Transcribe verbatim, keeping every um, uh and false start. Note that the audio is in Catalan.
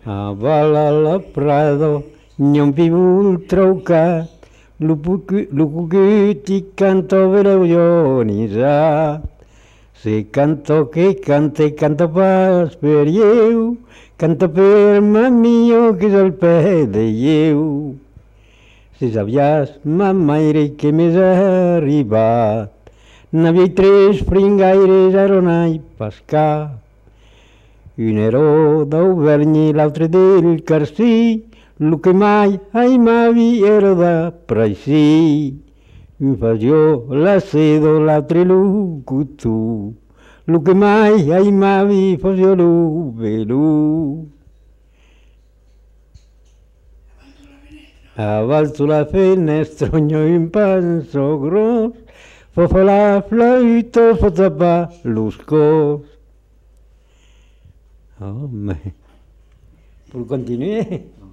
A bala la prado, non vivo trauca, lo cucuti canto veleugionisa. Se canto che cante, canta pas per eu, canta per mamio che és el pe de lleu. Si sabies, mamaire, que m'és arribat, n'havia tres fringaires a anar i pescar. Un era d'Auvergne, l'altre del Carcí, lo que mai ai m'avi era de Praixí. Un fagió la sedo, l'altre lo cotó, lo que mai ai m'avi fagió lo velú. Avalzo la finestra, ogno un panzo gros, fa fa la flauta, fa tapar los cors. Home, puc continuar?